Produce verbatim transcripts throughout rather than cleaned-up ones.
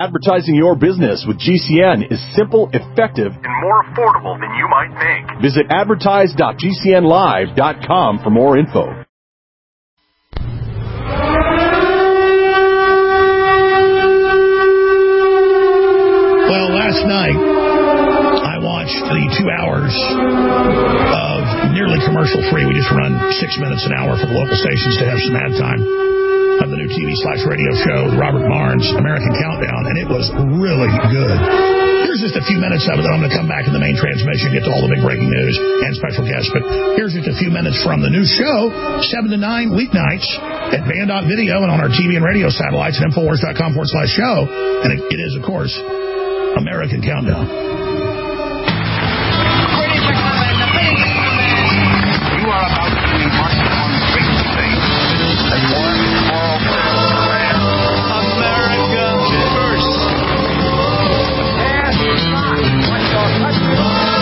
Advertising your business with G C N is simple, effective, and more affordable than you might think. Visit advertise dot g c n live dot com for more info. Well, last night, I watched the two hours of nearly commercial-free. We just run six minutes an hour for the local stations to have some ad time of the new T V slash radio show with Robert Barnes, American Countdown, and it was really good. Here's just a few minutes of it. I'm going to come back in the main transmission, get to all the big breaking news and special guests, but here's just a few minutes from the new show, seven to nine weeknights at Van dot Video and on our T V and radio satellites at Infowars dot com forward slash show, and it, it is, of course, American Countdown. You are about to embark on the great stage. And one small step for man. America first. And not what your country.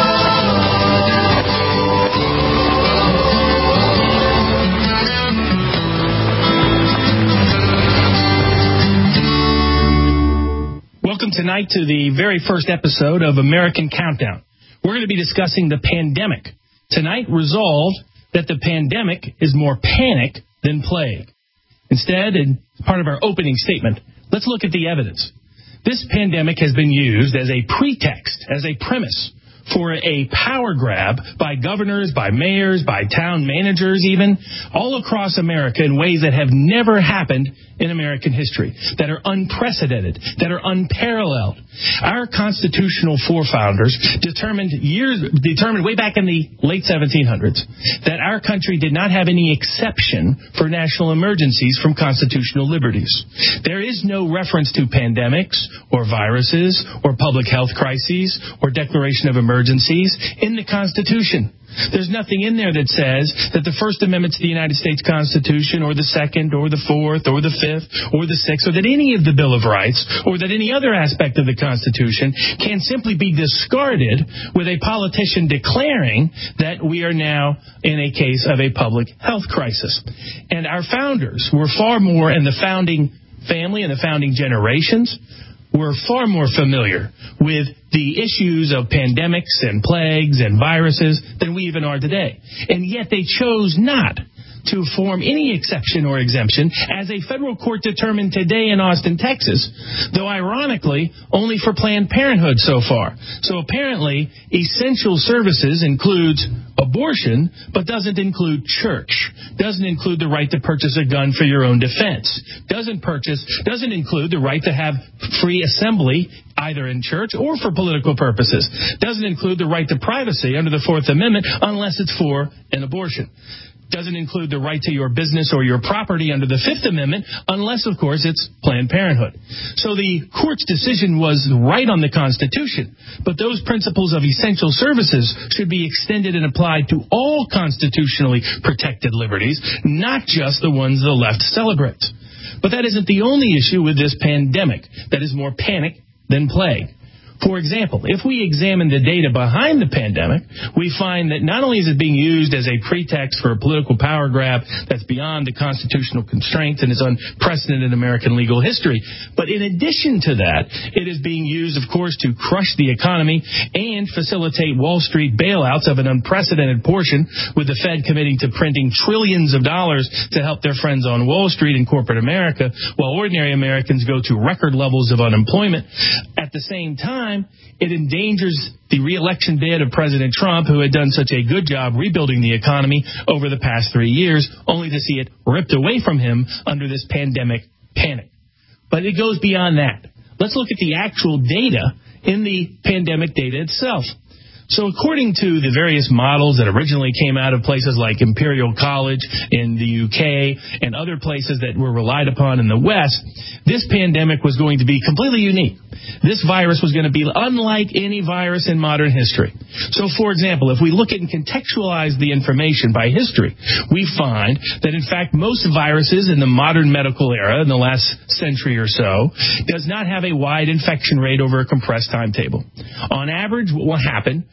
Welcome tonight to the very first episode of American Countdown. We're going to be discussing the pandemic. Tonight, resolved that the pandemic is more panic than plague. Instead, in part of our opening statement, let's look at the evidence. This pandemic has been used as a pretext, as a premise for a power grab by governors, by mayors, by town managers even, all across America in ways that have never happened in American history, that are unprecedented, that are unparalleled. Our constitutional forefathers determined years, determined way back in the late seventeen hundreds that our country did not have any exception for national emergencies from constitutional liberties. There is no reference to pandemics or viruses or public health crises or declaration of emergencies in the Constitution. There's nothing in there that says that the First Amendment to the United States Constitution or the Second or the Fourth or the Fifth or the Sixth or that any of the Bill of Rights or that any other aspect of the Constitution can simply be discarded with a politician declaring that we are now in a case of a public health crisis. And our founders were far more, and the founding family and the founding generations were far more familiar with the issues of pandemics and plagues and viruses than we even are today. And yet they chose not to form any exception or exemption, as a federal court determined today in Austin, Texas, though ironically only for Planned Parenthood so far. So apparently essential services includes abortion, but doesn't include church, doesn't include the right to purchase a gun for your own defense, doesn't purchase, doesn't include the right to have free assembly either in church or for political purposes, doesn't include the right to privacy under the Fourth Amendment unless it's for an abortion. Doesn't include the right to your business or your property under the Fifth Amendment, unless, of course, it's Planned Parenthood. So the court's decision was right on the Constitution, but those principles of essential services should be extended and applied to all constitutionally protected liberties, not just the ones the left celebrates. But that isn't the only issue with this pandemic that is more panic than plague. For example, if we examine the data behind the pandemic, we find that not only is it being used as a pretext for a political power grab that's beyond the constitutional constraints and is unprecedented in American legal history, but in addition to that, it is being used, of course, to crush the economy and facilitate Wall Street bailouts of an unprecedented portion, with the Fed committing to printing trillions of dollars to help their friends on Wall Street and corporate America, while ordinary Americans go to record levels of unemployment. At the same time, it endangers the re-election bid of President Trump, who had done such a good job rebuilding the economy over the past three years, only to see it ripped away from him under this pandemic panic. But it goes beyond that. Let's look at the actual data in the pandemic data itself. So according to the various models that originally came out of places like Imperial College in the U K and other places that were relied upon in the West, this pandemic was going to be completely unique. This virus was going to be unlike any virus in modern history. So, for example, if we look at and contextualize the information by history, we find that, in fact, most viruses in the modern medical era in the last century or so does not have a wide infection rate over a compressed timetable. On average, what will happen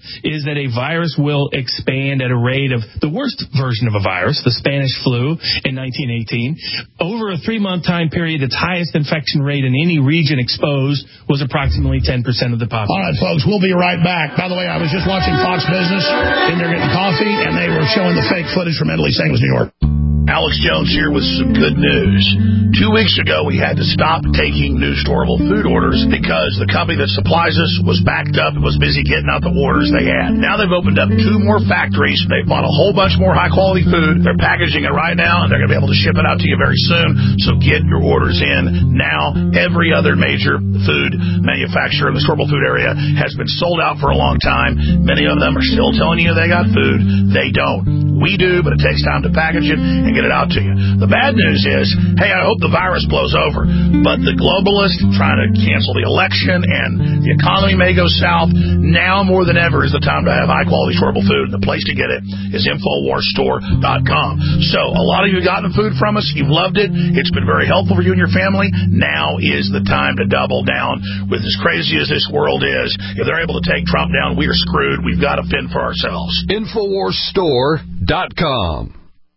is that a virus will expand at a rate of the worst version of a virus, the Spanish flu in nineteen eighteen. Over a three-month time period, its highest infection rate in any region exposed was approximately ten percent of the population. All right, folks, we'll be right back. By the way, I was just watching Fox Business, and they're getting coffee, and they were showing the fake footage from Italy saying it was New York. Alex Jones here with some good news. Two weeks ago, we had to stop taking new storable food orders because the company that supplies us was backed up and was busy getting out the orders they had. Now they've opened up two more factories. They've bought a whole bunch more high-quality food. They're packaging it right now, and they're going to be able to ship it out to you very soon. So get your orders in now. Every other major food manufacturer in the storable food area has been sold out for a long time. Many of them are still telling you they got food. They don't. We do, but it takes time to package it and get it out to you. The bad news is, hey, I hope the virus blows over, but the globalists trying to cancel the election and the economy may go south. Now more than ever is the time to have high-quality storable food. The place to get it is Infowars Store dot com. So a lot of you have gotten food from us. You've loved it. It's been very helpful for you and your family. Now is the time to double down. With as crazy as this world is, if they're able to take Trump down, we are screwed. We've got to fend for ourselves. Infowars Store dot com.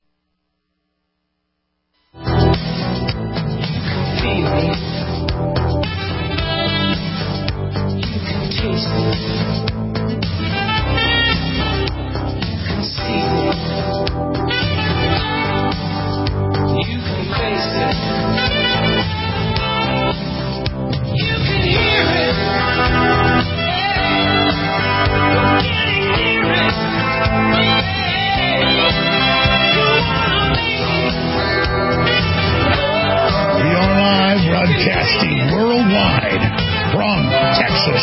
Broadcasting worldwide from Texas.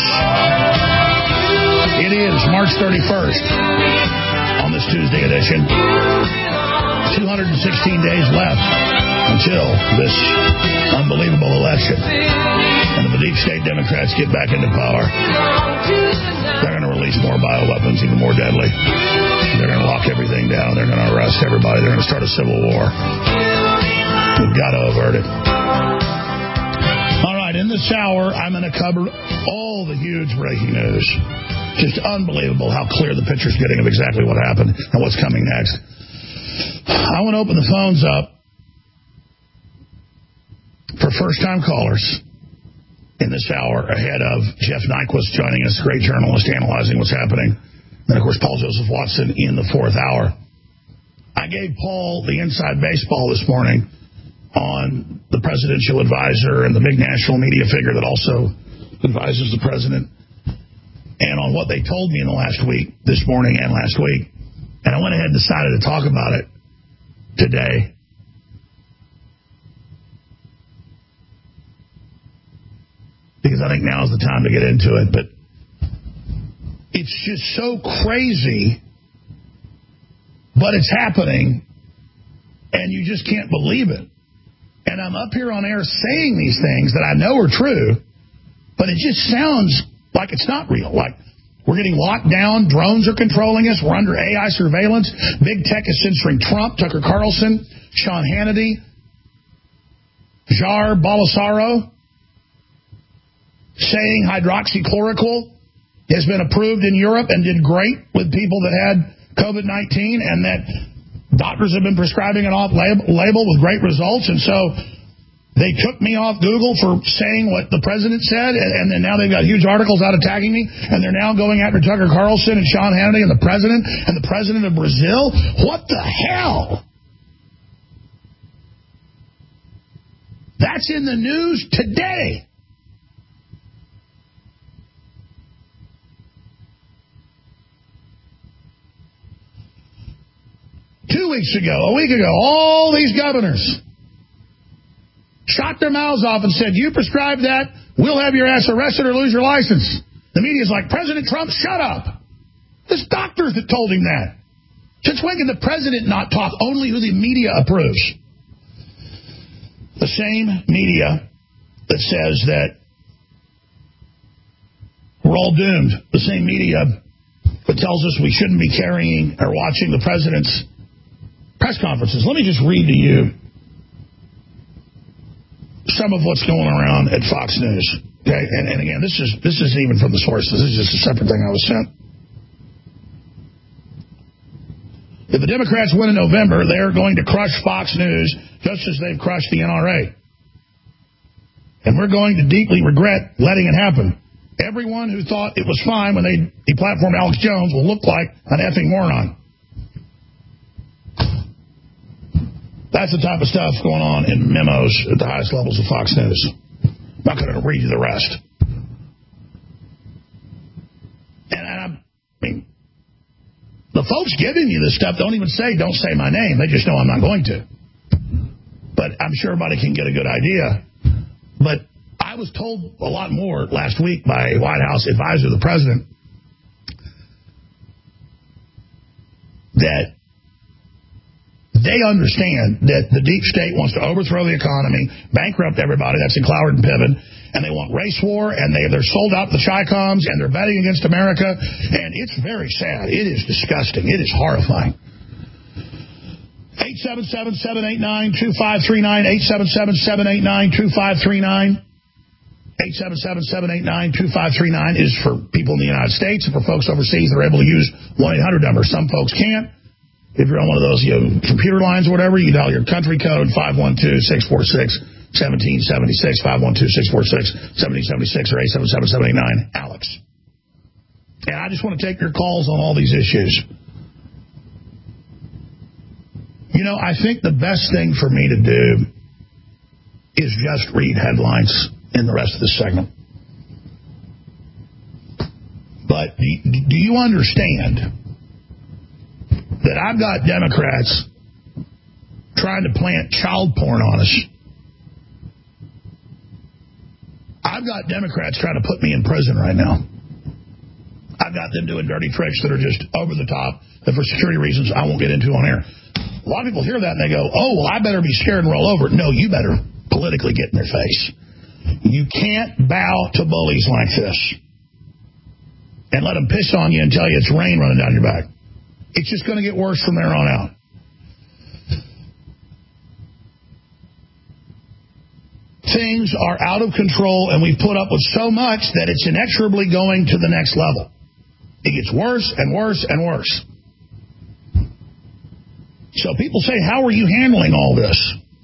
It is March thirty-first on this Tuesday edition. two hundred sixteen days left until this unbelievable election. And if the deep state Democrats get back into power, they're going to release more bioweapons, even more deadly. They're going to lock everything down. They're going to arrest everybody. They're going to start a civil war. We've got to avert it. In this hour, I'm going to cover all the huge breaking news. Just unbelievable how clear the picture's getting of exactly what happened and what's coming next. I want to open the phones up for first-time callers in this hour ahead of Jeff Nyquist joining us, great journalist, analyzing what's happening. And, of course, Paul Joseph Watson in the fourth hour. I gave Paul the inside baseball this morning on the presidential advisor and the big national media figure that also advises the president, and on what they told me in the last week, this morning and last week. And I went ahead and decided to talk about it today. Because I think now is the time to get into it. But it's just so crazy, but it's happening, and you just can't believe it. And I'm up here on air saying these things that I know are true, but it just sounds like it's not real. Like we're getting locked down, drones are controlling us, we're under A I surveillance, big tech is censoring Trump, Tucker Carlson, Sean Hannity, Jair Bolsonaro, saying hydroxychloroquine has been approved in Europe and did great with people that had COVID nineteen, and that doctors have been prescribing an off-label with great results, and so they took me off Google for saying what the president said, and then now they've got huge articles out attacking me, and they're now going after Tucker Carlson and Sean Hannity and the president and the president of Brazil. What the hell? That's in the news today. Two weeks ago, a week ago, all these governors shot their mouths off and said, you prescribe that, we'll have your ass arrested or lose your license. The media's like, President Trump, shut up. There's doctors that told him that. Since when can the president not talk? Only who the media approves. The same media that says that we're all doomed. The same media that tells us we shouldn't be carrying or watching the president's press conferences. Let me just read to you some of what's going around at Fox News. Okay, and, and again, this is this isn't even from the source. This is just a separate thing I was sent. If the Democrats win in November, they're going to crush Fox News just as they've crushed the N R A. And we're going to deeply regret letting it happen. Everyone who thought it was fine when they deplatformed Alex Jones will look like an effing moron. That's the type of stuff going on in memos at the highest levels of Fox News. I'm not going to read you the rest. And I mean, the folks giving you this stuff don't even say, don't say my name. They just know I'm not going to. But I'm sure everybody can get a good idea. But I was told a lot more last week by a White House advisor to the president that they understand that the deep state wants to overthrow the economy, bankrupt everybody. That's in Cloward and Piven. And they want race war, and they, they're sold out to the Chi-Coms, and they're betting against America. And it's very sad. It is disgusting. It is horrifying. eight seven seven, seven eight nine, two five three nine, eight seven seven, seven eight nine, two five three nine. eight seven seven, seven eight nine, two five three nine is for people in the United States, and for folks overseas, they're able to use one eight hundred numbers. Some folks can't. If you're on one of those you know, computer lines or whatever, you dial your country code five one two, six four six, one seven seven six, five one two, six four six, one seven seven six, or eight seven seven, seven eight nine, Alex. And I just want to take your calls on all these issues. You know, I think the best thing for me to do is just read headlines in the rest of this segment. But do you understand that I've got Democrats trying to plant child porn on us? I've got Democrats trying to put me in prison right now. I've got them doing dirty tricks that are just over the top, that for security reasons I won't get into on air. A lot of people hear that and they go, oh, well, I better be scared and roll over. No, you better politically get in their face. You can't bow to bullies like this and let them piss on you and tell you it's rain running down your back. It's just going to get worse from there on out. Things are out of control, and we've put up with so much that it's inexorably going to the next level. It gets worse and worse and worse. So people say, how are you handling all this?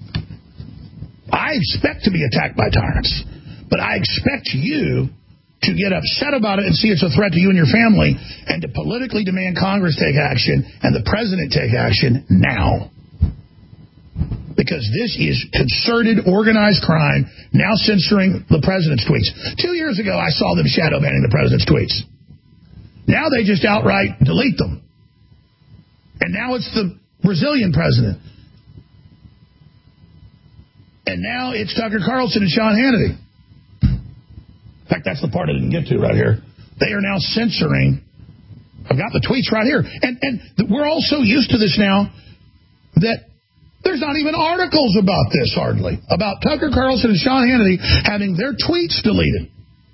I expect to be attacked by tyrants, but I expect you to get upset about it and see it's a threat to you and your family, and to politically demand Congress take action and the president take action now. Because this is concerted, organized crime, now censoring the president's tweets. Two years ago, I saw them shadow banning the president's tweets. Now they just outright delete them. And now it's the Brazilian president. And now it's Tucker Carlson and Sean Hannity. In fact, that's the part I didn't get to right here. They are now censoring. I've got the tweets right here. And, and we're all so used to this now that there's not even articles about this, hardly, about Tucker Carlson and Sean Hannity having their tweets deleted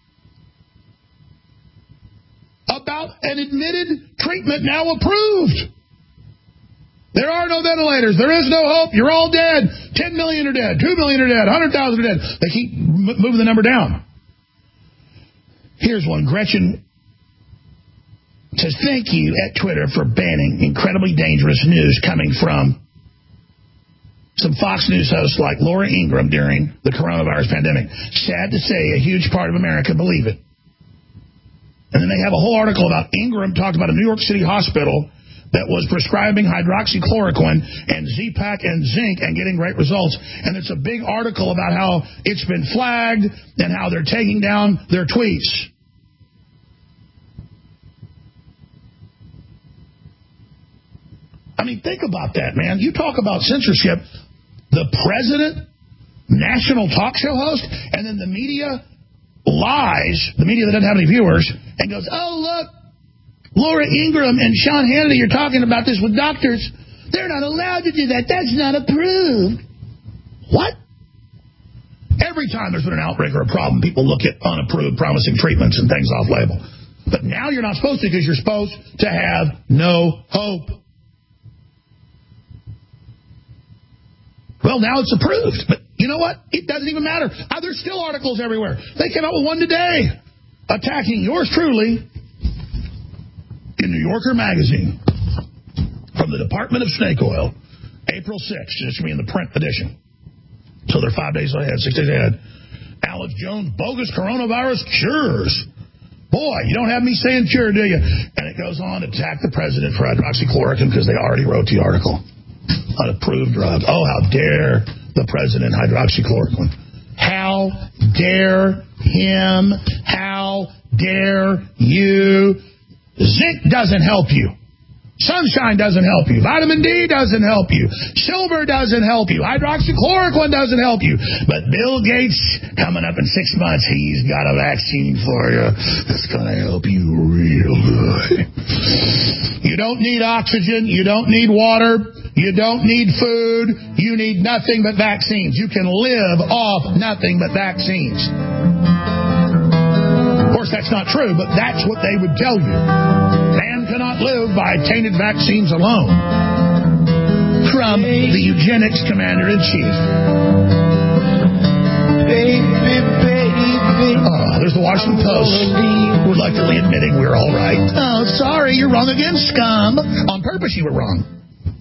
about an admitted treatment now approved. There are no ventilators. There is no hope. You're all dead. ten million are dead. two million are dead. one hundred thousand are dead. They keep m- moving the number down. Here's one. Gretchen says, thank you at Twitter for banning incredibly dangerous news coming from some Fox News hosts like Laura Ingraham during the coronavirus pandemic. Sad to say, a huge part of America believe it. And then they have a whole article about Ingraham talked about a New York City hospital that was prescribing hydroxychloroquine and Z-Pak and zinc and getting great results. And it's a big article about how it's been flagged and how they're taking down their tweets. I mean, think about that, man. You talk about censorship. The president, national talk show host, and then the media lies, the media that doesn't have any viewers, and goes, oh, look, Laura Ingraham and Sean Hannity are talking about this with doctors. They're not allowed to do that. That's not approved. What? Every time there's been an outbreak or a problem, people look at unapproved promising treatments and things off label. But now you're not supposed to because you're supposed to have no hope. Well, now it's approved. But you know what? It doesn't even matter. Uh, there's still articles everywhere. They came out with one today attacking yours truly in New Yorker magazine from from the Department of Snake Oil, April sixth. It's going to be in the print edition. So they're five days ahead, six days ahead. Alex Jones, bogus coronavirus cures. Boy, you don't have me saying cure, do you? And it goes on to attack the president for hydroxychloroquine because they already wrote the article. Unapproved drug. Oh, how dare the president hydroxychloroquine. How dare him. How dare you. Zinc doesn't help you. Sunshine doesn't help you. Vitamin D doesn't help you. Silver doesn't help you. Hydroxychloroquine doesn't help you. But Bill Gates, coming up in six months, he's got a vaccine for you that's going to help you real good. You don't need oxygen. You don't need water. You don't need food. You need nothing but vaccines. You can live off nothing but vaccines. Of course, that's not true, but that's what they would tell you. Man cannot live by tainted vaccines alone. From the eugenics commander-in-chief. Baby, baby. Oh, there's the Washington Post. Reluctantly admitting we're all right. Oh, sorry, you're wrong again, scum. On purpose you were wrong.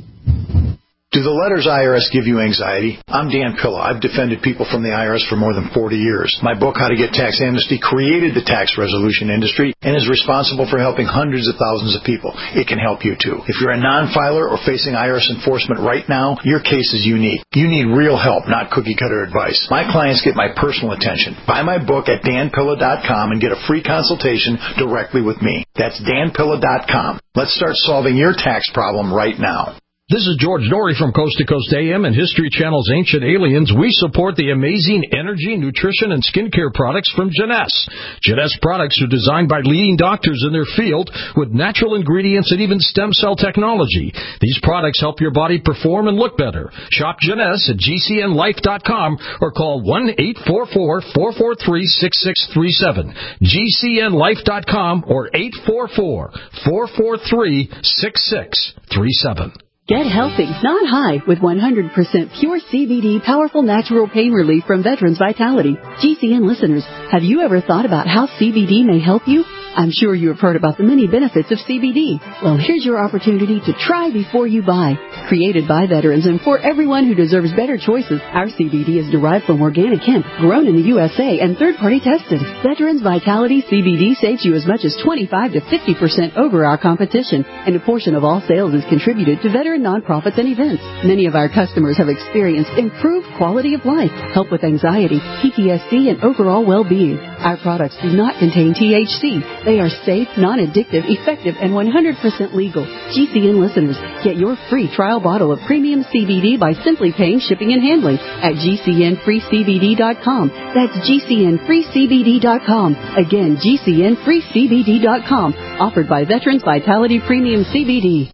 Do the letters I R S give you anxiety? I'm Dan Pilla. I've defended people from the I R S for more than forty years. My book, How to Get Tax Amnesty, created the tax resolution industry and is responsible for helping hundreds of thousands of people. It can help you, too. If you're a non-filer or facing I R S enforcement right now, your case is unique. You need real help, not cookie-cutter advice. My clients get my personal attention. Buy my book at dan pilla dot com and get a free consultation directly with me. That's dan pilla dot com. Let's start solving your tax problem right now. This is George Norrie from Coast to Coast A M and History Channel's Ancient Aliens. We support the amazing energy, nutrition, and skincare products from Jeunesse. Jeunesse products are designed by leading doctors in their field with natural ingredients and even stem cell technology. These products help your body perform and look better. Shop Jeunesse at g c n life dot com or call one eight four four, four four three, six six three seven. g c n life dot com or eight four four, four four three, six six three seven. Get healthy, not high, with one hundred percent pure C B D powerful natural pain relief from Veterans Vitality. G C N listeners, have you ever thought about how C B D may help you? I'm sure you have heard about the many benefits of C B D. Well, here's your opportunity to try before you buy. Created by veterans and for everyone who deserves better choices, our C B D is derived from organic hemp, grown in the U S A, and third-party tested. Veterans Vitality C B D saves you as much as twenty-five to fifty percent over our competition, and a portion of all sales is contributed to veteran nonprofits and events. Many of our customers have experienced improved quality of life, help with anxiety, P T S D, and overall well-being. Our products do not contain T H C. They are safe, non-addictive, effective, and one hundred percent legal. G C N listeners, get your free trial bottle of premium C B D by simply paying shipping and handling at g c n free c b d dot com. That's g c n free c b d dot com. Again, g c n free c b d dot com. Offered by Veterans Vitality Premium C B D.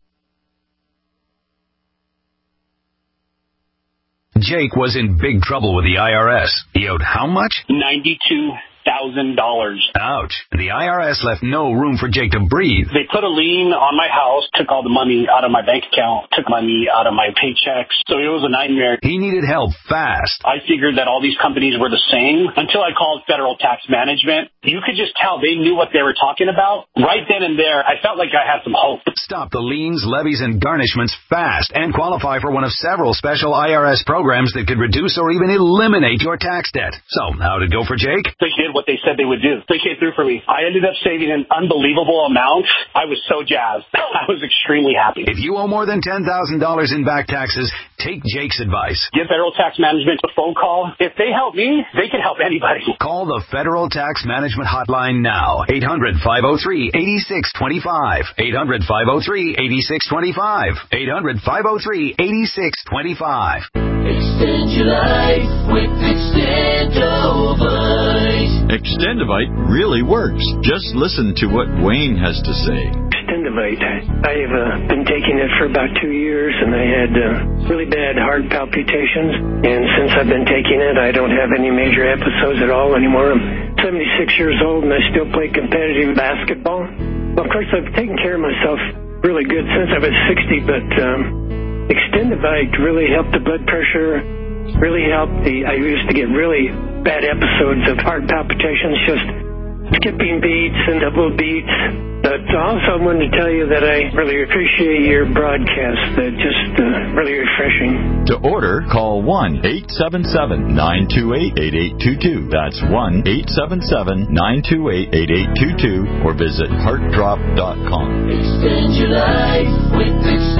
Jake was in big trouble with the I R S. He owed how much? ninety-two thousand dollars. Ouch. The I R S left no room for Jake to breathe. They put a lien on my house, took all the money out of my bank account, took money out of my paychecks. So it was a nightmare. He needed help fast. I figured that all these companies were the same until I called Federal Tax Management. You could just tell they knew what they were talking about. Right then and there, I felt like I had some hope. Stop the liens, levies, and garnishments fast and qualify for one of several special I R S programs that could reduce or even eliminate your tax debt. So, how'd it go for Jake? They did what they said they would do. They came through for me. I ended up saving an unbelievable amount. I was so jazzed. I was extremely happy. If you owe more than ten thousand dollars in back taxes, take Jake's advice. Give Federal Tax Management a phone call. If they help me, they can help anybody. Call the Federal Tax Management Hotline now. eight hundred, five oh three, eight six two five. eight hundred, five oh three, eight six two five. eight hundred, five oh three, eight six two five. Extend your life with Extendovite. Extendovite really works. Just listen to what Wayne has to say. Extendovite. I've uh, been taking it for about two years, and I had uh, really bad heart palpitations. And since I've been taking it, I don't have any major episodes at all anymore. I'm seventy-six years old, and I still play competitive basketball. Well, of course, I've taken care of myself really good since I was sixty, but um, Extendovite really helped the blood pressure, really helped the, I used to get really bad episodes of heart palpitations, just skipping beats and double beats. But also I wanted to tell you that I really appreciate your broadcast. They're just uh, really refreshing. To order, call one eight seven seven, nine two eight, eight eight two two. That's one eight seven seven, nine two eight, eight eight two two or visit heart drop dot com. Extend your life with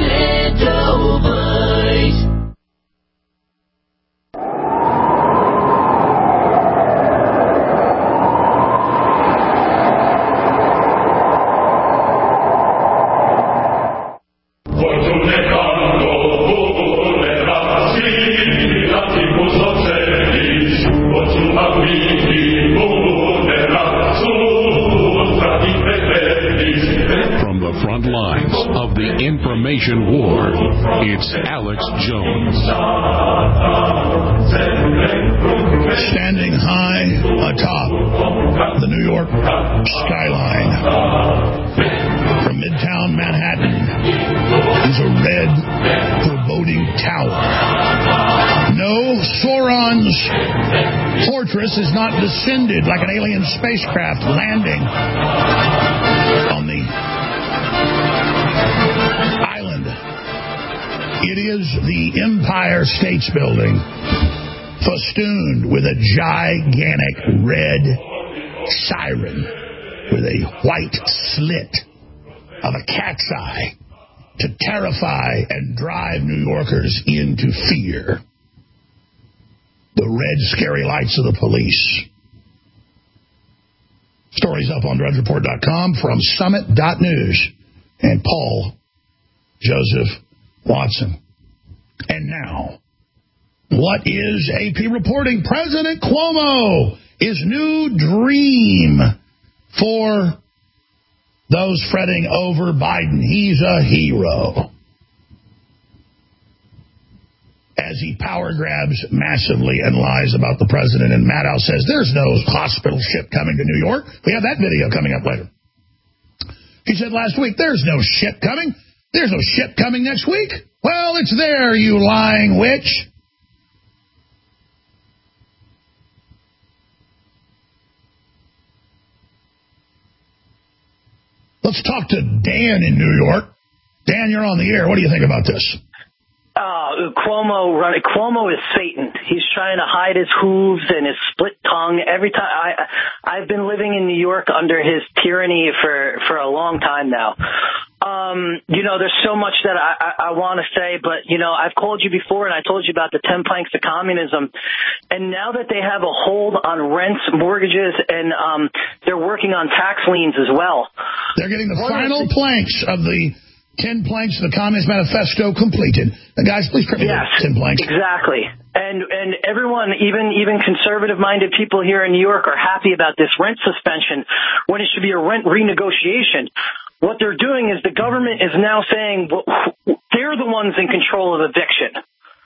Extendovite. From the front lines of the information war, it's Alex Jones. Standing high atop the New York skyline from Midtown Manhattan is a red, foreboding tower. No, Sauron's fortress is not descended like an alien spacecraft landing on the island. It is the Empire States Building, festooned with a gigantic red siren with a white slit of a cat's eye to terrify and drive New Yorkers into fear. The red, scary lights of the police. Stories up on drudge report dot com from summit dot news and Paul Joseph Watson. And now, what is A P reporting? President Cuomo, his new dream for those fretting over Biden. He's a hero. As he power grabs massively and lies about the president. And Maddow says there's no hospital ship coming to New York. We have that video coming up later. He said last week, there's no ship coming. There's no ship coming next week. Well, it's there, you lying witch. Let's talk to Dan in New York. Dan, you're on the air. What do you think about this? Uh, Cuomo run, Cuomo is Satan. He's trying to hide his hooves and his split tongue. Every time I, I've been living in New York under his tyranny for, for a long time now. Um, you know, there's so much that I, I, I want to say, but, you know, I've called you before and I told you about the ten planks of communism. And now that they have a hold on rents, mortgages, and um, they're working on tax liens as well. They're getting the final planks of the ten planks of the Communist Manifesto completed. The guys, please correct me. Yes, ten planks. Exactly. And and everyone, even even conservative-minded people here in New York are happy about this rent suspension when it should be a rent renegotiation. What they're doing is the government is now saying well, they're the ones in control of eviction.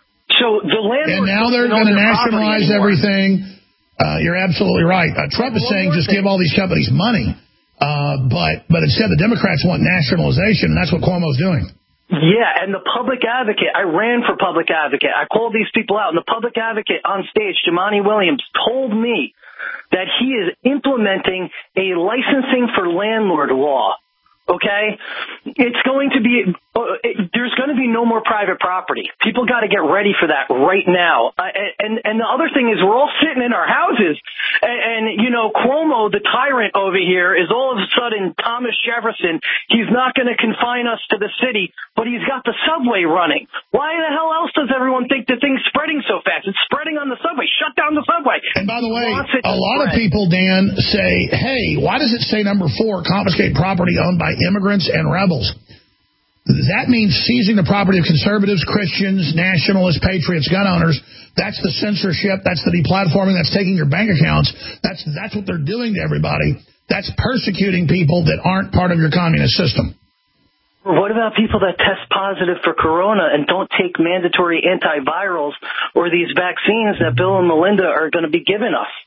So the landlord... And now they're going to nationalize everything. Uh, you're absolutely right. Uh, Trump is saying just give all these companies money. Uh, but but instead the Democrats want nationalization, and that's what Cuomo's doing. Yeah, and the public advocate, I ran for public advocate. I called these people out, and the public advocate on stage, Jumaane Williams, told me that he is implementing a licensing for landlord law. Okay? It's going to be, uh, it, there's going to be no more private property. People got to get ready for that right now. Uh, and, and the other thing is we're all sitting in our houses and, and, you know, Cuomo, the tyrant over here, is all of a sudden Thomas Jefferson. He's not going to confine us to the city, but he's got the subway running. Why the hell else does everyone think the thing's spreading so fast? It's spreading on the subway. Shut down the subway. And by the way, a lot of people, Dan, say, hey, why does it say number four, confiscate property owned by immigrants and rebels? That means seizing the property of conservatives, Christians, nationalists, patriots, gun owners. That's the censorship. That's the deplatforming. That's taking your bank accounts. That's that's what they're doing to everybody. That's persecuting people that aren't part of your communist system. What about people that test positive for corona and don't take mandatory antivirals or these vaccines that Bill and Melinda are going to be giving us?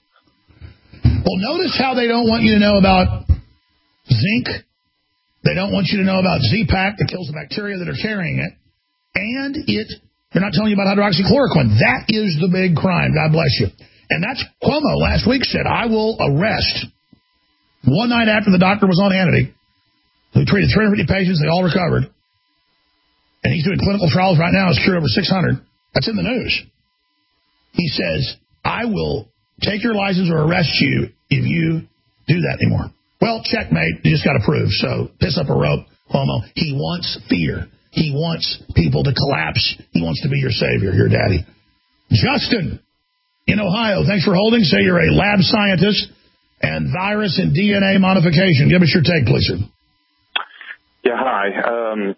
Well, notice how they don't want you to know about zinc. They don't want you to know about Z-Pak that kills the bacteria that are carrying it. And it, they're not telling you about hydroxychloroquine. That is the big crime. God bless you. And that's Cuomo last week said, I will arrest one night after the doctor was on Hannity, who treated three hundred fifty patients, they all recovered. And he's doing clinical trials right now. He's cured over six hundred. That's in the news. He says, I will take your license or arrest you if you do that anymore. Well, checkmate. You just got to prove. So piss up a rope, Cuomo. He wants fear. He wants people to collapse. He wants to be your savior, your daddy. Justin in Ohio, thanks for holding. Say you're a lab scientist and virus and D N A modification. Give us your take, please, sir. Yeah, hi. Um,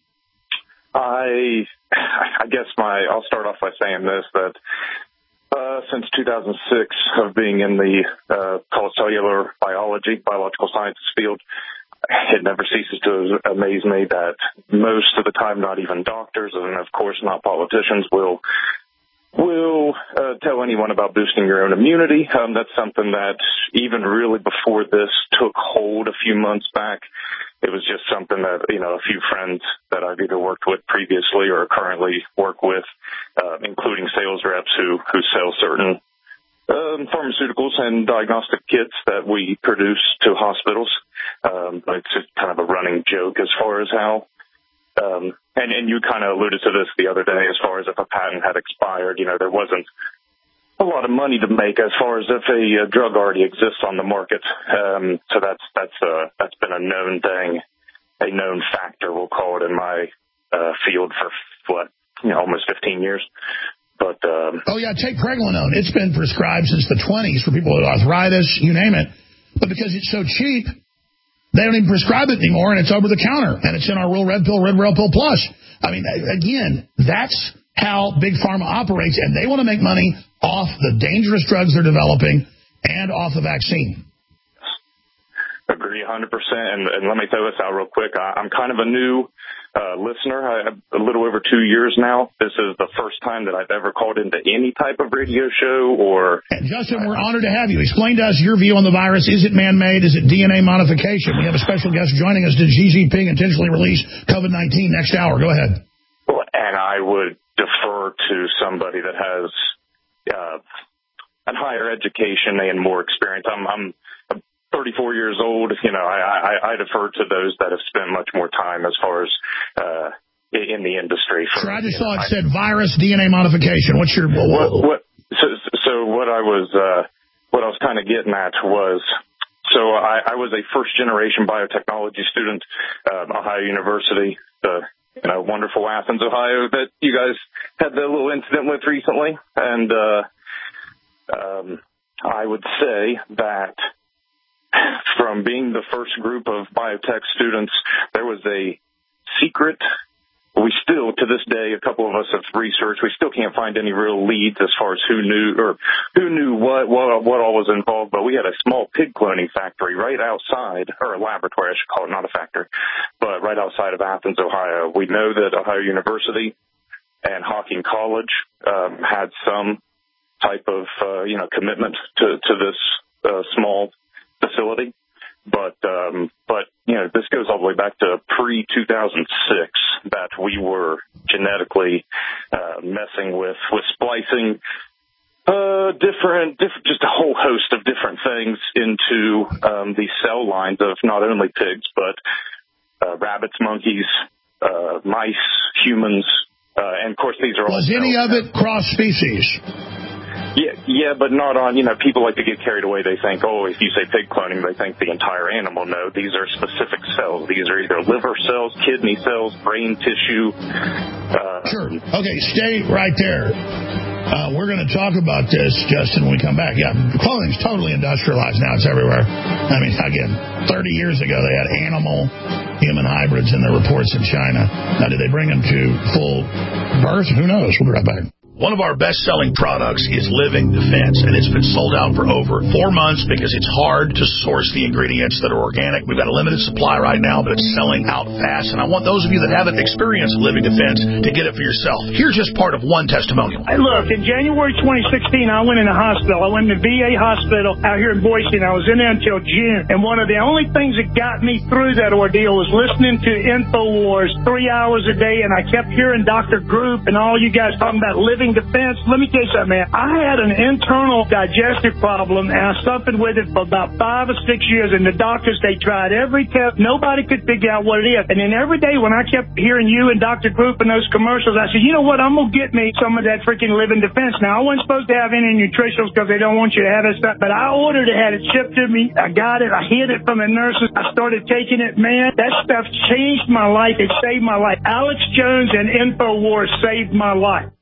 I I guess my I'll start off by saying this, that uh, since two thousand six of being in the uh, called cellular biology, biological sciences field, it never ceases to amaze me that most of the time, not even doctors, and of course not politicians, will will uh, tell anyone about boosting your own immunity. Um, that's something that even really before this took hold a few months back, it was just something that, you know, a few friends that I've either worked with previously or currently work with, uh, including sales reps who, who sell certain um, pharmaceuticals and diagnostic kits that we produce to hospitals. Um, it's just kind of a running joke as far as how Um, and, and you kind of alluded to this the other day as far as if a patent had expired, you know, there wasn't a lot of money to make as far as if a, a drug already exists on the market. Um, so that's, that's, uh, that's been a known thing, a known factor, we'll call it, in my, uh, field for what, you know, almost fifteen years. But, um, oh yeah, take pregnenolone. It's been prescribed since the twenties for people with arthritis, you name it. But because it's so cheap, they don't even prescribe it anymore, and it's over the counter, and it's in our Real Red Pill, Red Red Pill Plus. I mean, again, that's how Big Pharma operates, and they want to make money off the dangerous drugs they're developing and off the vaccine. Agree one hundred percent, and, and let me throw this out real quick. I, I'm kind of a new uh, listener, I, a little over two years now. This is the first time that I've ever called into any type of radio show or... And Justin, we're honored to have you. Explain to us your view on the virus. Is it man-made? Is it D N A modification? We have a special guest joining us. Did Xi Jinping intentionally release COVID nineteen? Next hour. Go ahead. And I would defer to somebody that has uh, a higher education and more experience. I'm... I'm thirty-four years old, you know, I, I, I defer to those that have spent much more time as far as uh, in the industry. For, sure, I just know, saw it I, said virus D N A modification. What's your... What, what, so, so what I was uh, what I was kind of getting at was, so I, I was a first-generation biotechnology student at Ohio University, the you know, wonderful Athens, Ohio, that you guys had the little incident with recently. And uh, um, I would say that from being the first group of biotech students, there was a secret. We still, to this day, a couple of us have researched. We still can't find any real leads as far as who knew or who knew what, what, what all was involved. But we had a small pig cloning factory right outside, or a laboratory, I should call it, not a factory, but right outside of Athens, Ohio. We know that Ohio University and Hocking College um, had some type of, uh, you know, commitment to, to this uh, small facility, but um, but you know, this goes all the way back to pre two thousand six that we were genetically uh, messing with with splicing uh, different, different, just a whole host of different things into um, these cell lines of not only pigs but uh, rabbits, monkeys, uh, mice, humans, uh, and of course these are all. Was any of it cross species? Yeah, yeah, but not on, you know, people like to get carried away. They think, oh, if you say pig cloning, they think the entire animal. No, these are specific cells. These are either liver cells, kidney cells, brain tissue. Uh, sure. Okay, stay right there. Uh, we're going to talk about this, Justin, when we come back. Yeah, cloning's totally industrialized now. It's everywhere. I mean, again, thirty years ago, they had animal-human hybrids in their reports in China. Now, did they bring them to full birth? Who knows? We'll be right back. One of our best-selling products is Living Defense, and it's been sold out for over four months because it's hard to source the ingredients that are organic. We've got a limited supply right now, but it's selling out fast, and I want those of you that haven't experienced Living Defense to get it for yourself. Here's just part of one testimonial. Hey, look, in January twenty sixteen, I went in the hospital. I went to V A hospital out here in Boise, and I was in there until June, and one of the only things that got me through that ordeal was listening to InfoWars three hours a day, and I kept hearing Doctor Group and all you guys talking about living living defense. Let me tell you something, man. I had an internal digestive problem, and I suffered with it for about five or six years, and the doctors, they tried every test. Nobody could figure out what it is. And then every day when I kept hearing you and Doctor Group and those commercials, I said, you know what, I'm going to get me some of that freaking living defense. Now, I wasn't supposed to have any nutritionals because they don't want you to have that stuff, but I ordered it, had it shipped to me. I got it. I hid it from the nurses. I started taking it. Man, that stuff changed my life. It saved my life. Alex Jones and InfoWars saved my life.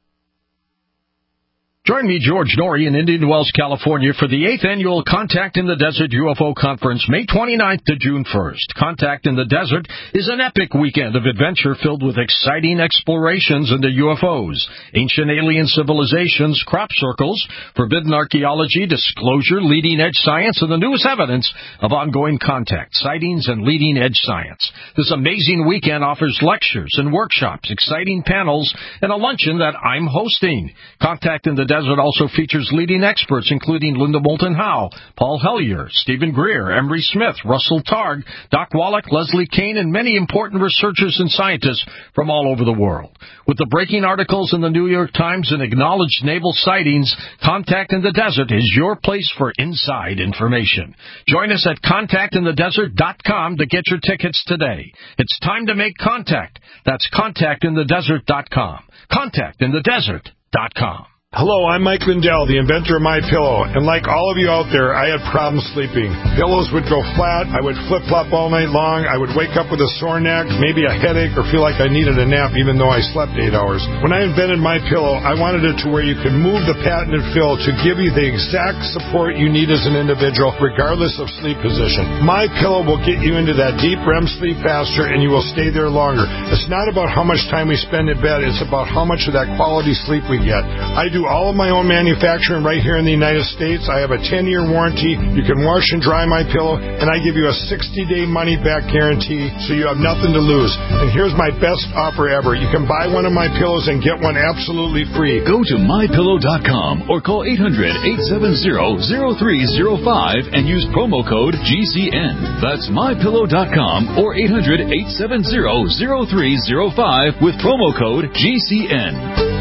Join me, George Norrie, in Indian Wells, California, for the eighth annual Contact in the Desert U F O Conference, May twenty-ninth to June first. Contact in the Desert is an epic weekend of adventure filled with exciting explorations into U F Os, ancient alien civilizations, crop circles, forbidden archaeology, disclosure, leading-edge science, and the newest evidence of ongoing contact, sightings, and leading-edge science. This amazing weekend offers lectures and workshops, exciting panels, and a luncheon that I'm hosting. Contact in the Desert Desert also features leading experts, including Linda Moulton Howe, Paul Hellyer, Stephen Greer, Emery Smith, Russell Targ, Doc Wallach, Leslie Kane, and many important researchers and scientists from all over the world. With the breaking articles in the New York Times and acknowledged naval sightings, Contact in the Desert is your place for inside information. Join us at contact in the desert dot com to get your tickets today. It's time to make contact. That's contact in the desert dot com. contact in the desert dot com. Hello, I'm Mike Lindell, the inventor of MyPillow, and like all of you out there, I had problems sleeping. Pillows would go flat, I would flip-flop all night long, I would wake up with a sore neck, maybe a headache, or feel like I needed a nap even though I slept eight hours. When I invented MyPillow, I wanted it to where you can move the patented fill to give you the exact support you need as an individual, regardless of sleep position. MyPillow will get you into that deep R E M sleep faster, and you will stay there longer. It's not about how much time we spend in bed, it's about how much of that quality sleep we get. I do all of my own manufacturing right here in the United States. I have a ten-year warranty. You can wash and dry my pillow, and I give you a sixty-day money-back guarantee, so you have nothing to lose. And here's my best offer ever. You can buy one of my pillows and get one absolutely free. Go to my pillow dot com or call eight hundred, eight seven zero, zero three zero five and use promo code G C N. That's my pillow dot com or eight hundred, eight seven zero, zero three zero five with promo code G C N.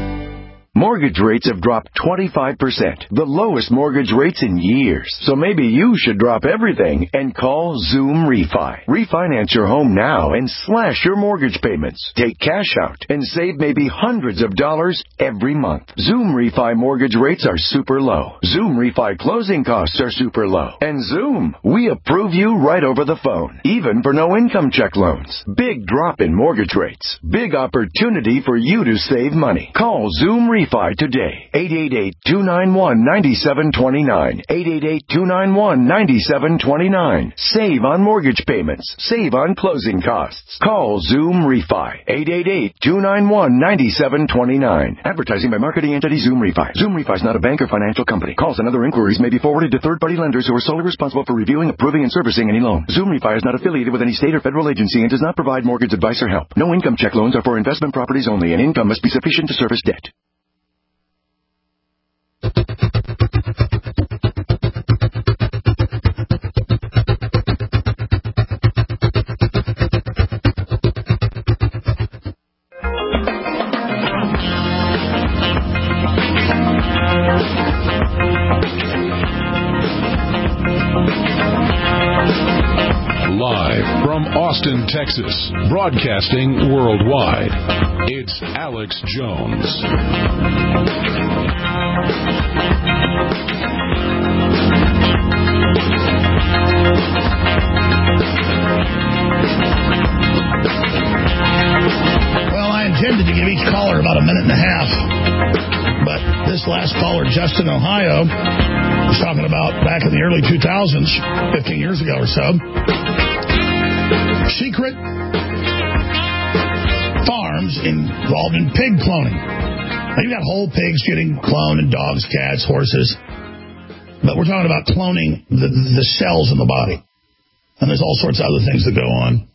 Mortgage rates have dropped twenty-five percent, the lowest mortgage rates in years. So maybe you should drop everything and call Zoom Refi. Refinance your home now and slash your mortgage payments. Take cash out and save maybe hundreds of dollars every month. Zoom Refi mortgage rates are super low. Zoom Refi closing costs are super low. And Zoom, we approve you right over the phone, even for no income check loans. Big drop in mortgage rates. Big opportunity for you to save money. Call Zoom Refi today. eight eight eight, two nine one, nine seven two nine. eight eight eight, two nine one, nine seven two nine. Save on mortgage payments. Save on closing costs. Call Zoom Refi. eight eight eight, two nine one, nine seven two nine. Advertising by marketing entity Zoom Refi. Zoom Refi is not a bank or financial company. Calls and other inquiries may be forwarded to third-party lenders who are solely responsible for reviewing, approving, and servicing any loan. Zoom Refi is not affiliated with any state or federal agency and does not provide mortgage advice or help. No income check loans are for investment properties only, and income must be sufficient to service debt. Live from Austin, Texas, broadcasting worldwide, it's Alex Jones. Well, I intended to give each caller about a minute and a half, but this last caller, Justin, Ohio, was talking about back in the early two thousands, fifteen years ago or so, secret farms involved in pig cloning. Now, you've got whole pigs getting cloned, and dogs, cats, horses. But we're talking about cloning the, the cells in the body. And there's all sorts of other things that go on.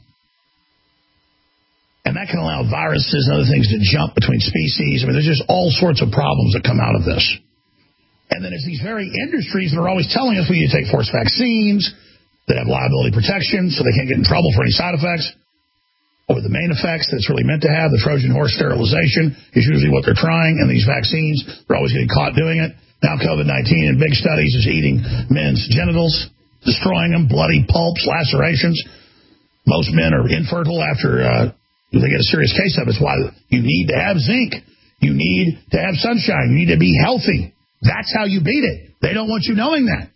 And that can allow viruses and other things to jump between species. I mean, there's just all sorts of problems that come out of this. And then it's these very industries that are always telling us we need to take forced vaccines that have liability protection so they can't get in trouble for any side effects. or the main effects that it's really meant to have. The Trojan horse sterilization is usually what they're trying, and these vaccines, they're always getting caught doing it. Now COVID nineteen in big studies is eating men's genitals, destroying them, bloody pulps, lacerations. Most men are infertile after uh, they get a serious case of it. It's why you need to have zinc. You need to have sunshine. You need to be healthy. That's how you beat it. They don't want you knowing that.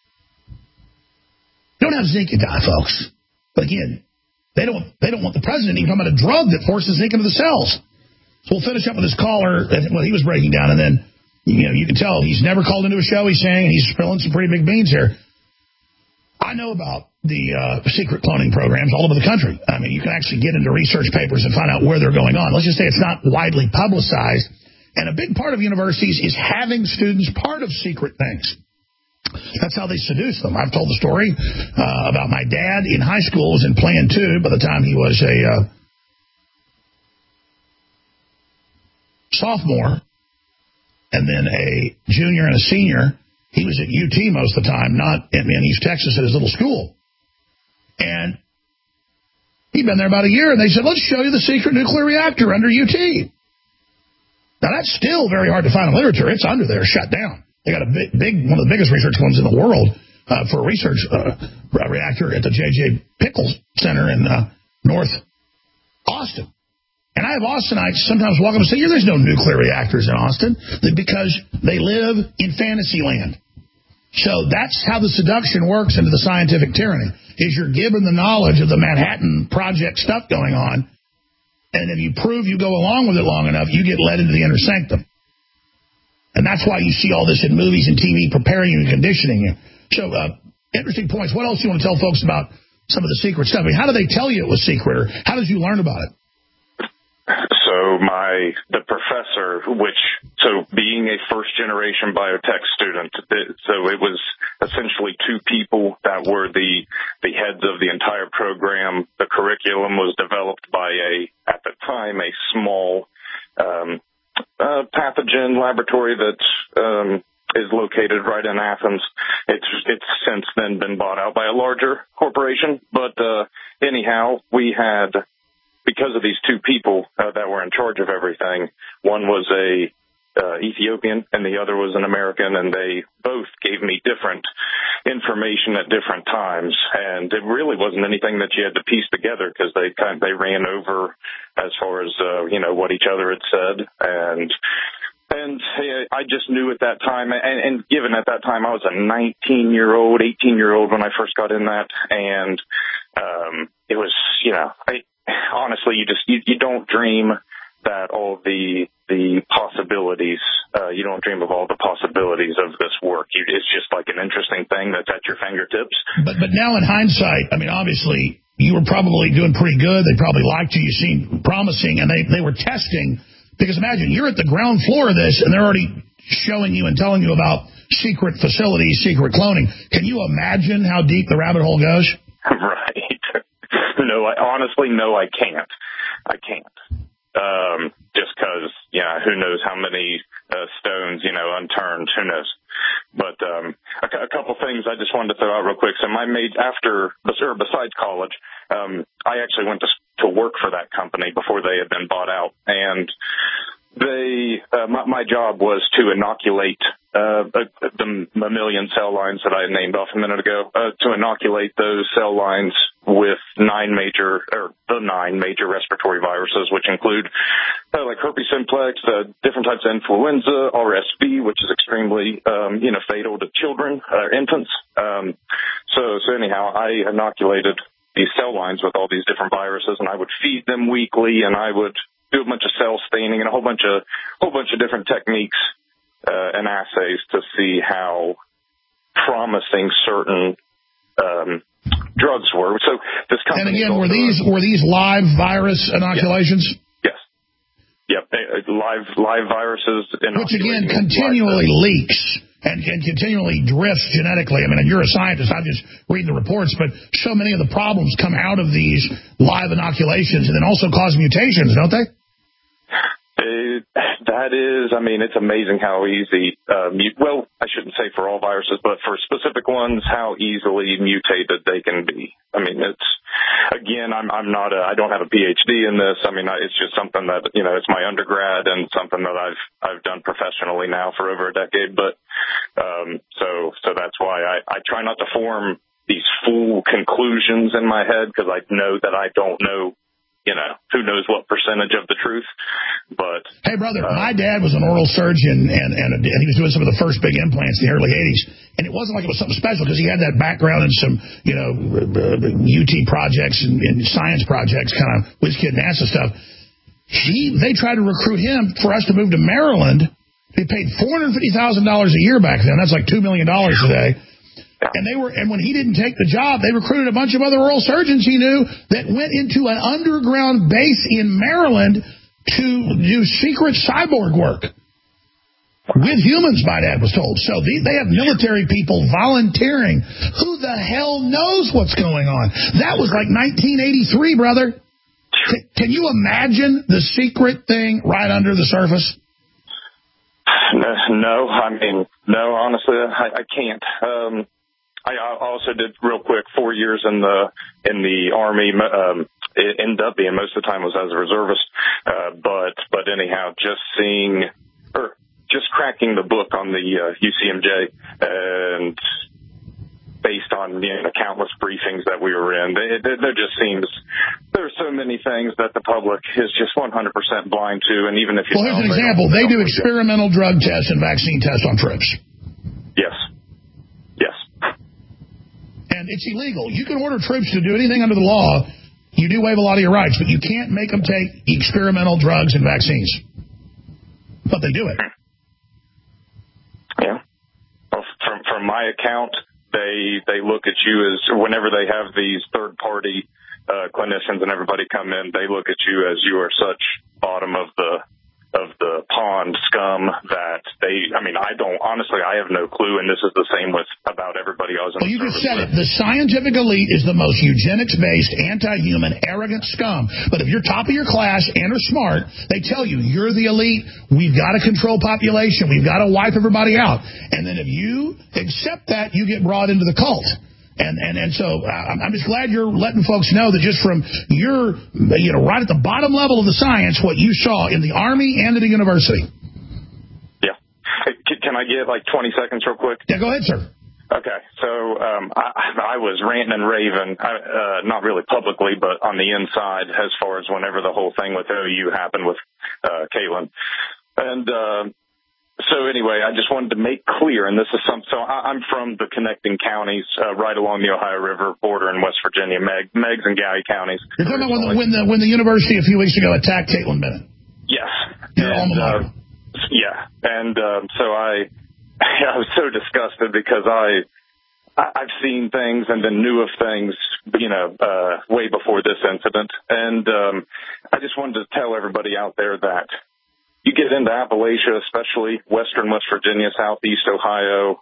You don't have zinc, you die, folks. But again, They don't They don't want the president even talking about a drug that forces zinc into the cells. So we'll finish up with this caller. Well, he was breaking down, and then, you know, you can tell he's never called into a show. He's saying he's spilling some pretty big beans here. I know about the uh, secret cloning programs all over the country. I mean, you can actually get into research papers and find out where they're going on. Let's just say it's not widely publicized. And a big part of universities is having students part of secret things. That's how they seduce them. I've told the story uh, about my dad in high school was in Plan two by the time he was a uh, sophomore, and then a junior and a senior. He was at U T most of the time, not in, in East Texas at his little school. And he'd been there about a year, and they said, let's show you the secret nuclear reactor under U T. Now, that's still very hard to find in literature. It's under there, shut down. They got a big, big, one of the biggest research ones in the world uh, for a research uh, reactor at the J J Pickles Center in uh, North Austin. And I have Austinites sometimes walk up and say, yeah, there's no nuclear reactors in Austin, because they live in fantasy land. So that's how the seduction works into the scientific tyranny, is you're given the knowledge of the Manhattan Project stuff going on, and if you prove you go along with it long enough, you get led into the inner sanctum. And that's why you see all this in movies and T V, preparing you and conditioning you. So, uh, interesting points. What else do you want to tell folks about some of the secret stuff? I mean, how do they tell you it was secret, or how did you learn about it? So my the professor, which so being a first generation biotech student, it, so it was essentially two people that were the the heads of the entire program. The curriculum was developed by a at the time a small um, uh, pathogen laboratory that um, is located right in Athens. It's it's since then been bought out by a larger corporation. But uh, anyhow, we had, because of these two people uh, that were in charge of everything, one was a uh, Ethiopian and the other was an American, and they both gave me different information at different times. And it really wasn't anything that you had to piece together, because they kind of, they ran over as far as uh, you know what each other had said. And and uh, I just knew at that time, and, and given at that time I was a nineteen year old, eighteen year old when I first got in that, and um, it was, you know, I. Honestly, you just you, you don't dream that all the the possibilities. Uh, you don't dream of all the possibilities of this work. You, it's just like an interesting thing that's at your fingertips. But but now in hindsight, I mean, obviously you were probably doing pretty good. They probably liked you. You seemed promising, and they they were testing. Because imagine you're at the ground floor of this, and they're already showing you and telling you about secret facilities, secret cloning. Can you imagine how deep the rabbit hole goes? Right. No, I, honestly, no, I can't. I can't. Um, just because, yeah, who knows how many uh, stones, you know, unturned, who knows. But um, a, a couple things I just wanted to throw out real quick. So my mate, after, or besides college, um, I actually went to, to work for that company before they had been bought out. And they, uh, my, my job was to inoculate uh, the mammalian cell lines that I named off a minute ago, uh, to inoculate those cell lines with nine major, or the nine major respiratory viruses, which include uh, like herpes simplex, uh, different types of influenza, R S V, which is extremely, um, you know, fatal to children, uh, infants. Um, so, so anyhow, I inoculated these cell lines with all these different viruses, and I would feed them weekly, and I would do a bunch of cell staining and a whole bunch of, whole bunch of different techniques uh, and assays to see how promising certain um, drugs were. So this company. And again, were these were these live virus inoculations? Yes. Yep. They, live live viruses. Which again continually leaks and, and continually drifts genetically. I mean, and you're a scientist. I'm just reading the reports, but so many of the problems come out of these live inoculations, and then also cause mutations, don't they? It, that is, I mean, it's amazing how easy, uh, mut- well, I shouldn't say for all viruses, but for specific ones, how easily mutated they can be. I mean, it's, again, I'm, I'm not a, I don't have a P H D in this. I mean, I, it's just something that, you know, it's my undergrad and something that I've, I've done professionally now for over a decade. But, um, so, so that's why I, I try not to form these full conclusions in my head, because I know that I don't know, you know, who knows what percentage of the truth. But hey, brother, uh, my dad was an oral surgeon, and, and and he was doing some of the first big implants in the early eighties. And it wasn't like it was something special, because he had that background in some, you know, U T projects and, and science projects, kind of whiz kid NASA stuff. He they tried to recruit him for us to move to Maryland. They paid four hundred fifty thousand dollars a year back then. That's like two million dollars today. And they were, and when he didn't take the job, they recruited a bunch of other oral surgeons he knew that went into an underground base in Maryland to do secret cyborg work with humans, my dad was told. So they, they have military people volunteering. Who the hell knows what's going on? That was like nineteen eighty-three, brother. C- can you imagine the secret thing right under the surface? No, no I mean, no, honestly, I, I can't. Um, I also did real quick four years in the in the Army. Um, it ended up being most of the time was as a reservist. Uh, but but anyhow, just seeing or just cracking the book on the uh, U C M J, and based on, you know, countless briefings that we were in, they, they, there just seems there are so many things that the public is just one hundred percent blind to. And even if you well, here's an example: they do experimental drug tests and vaccine tests on troops. Yes. Yes. And it's illegal. You can order troops to do anything under the law. You do waive a lot of your rights, but you can't make them take experimental drugs and vaccines. But they do it. Yeah. Well, from from my account, they they look at you as, whenever they have these third party uh, clinicians and everybody come in, they look at you as you are such bottom of the of the pond scum that they, I mean, I don't, honestly, I have no clue, and this is the same with about everybody else. Well, you just said it. The scientific elite is the most eugenics-based, anti-human, arrogant scum. But if you're top of your class and are smart, they tell you, you're the elite, we've got to control population, we've got to wipe everybody out. And then if you accept that, you get brought into the cult. And, and and so uh, I'm just glad you're letting folks know that just from your, you know, right at the bottom level of the science, what you saw in the Army and at the university. Yeah. Hey, can I get like twenty seconds real quick? Yeah, go ahead, sir. Okay. So um, I, I was ranting and raving, uh, not really publicly, but on the inside, as far as whenever the whole thing with O U happened with uh, Caitlin. And uh So anyway, I just wanted to make clear, and this is some, so I, I'm from the connecting counties uh, right along the Ohio River border in West Virginia, Meg, Meigs and Gowdy counties. You're talking about when the, when the, when the university a few weeks ago attacked Caitlin Bennett? Yes. Your and, alma mater. Uh, yeah. And um, so I, I was so disgusted because I, I, I've seen things and then knew of things, you know, uh, way before this incident. And um, I just wanted to tell everybody out there that you get into Appalachia, especially western West Virginia, southeast Ohio,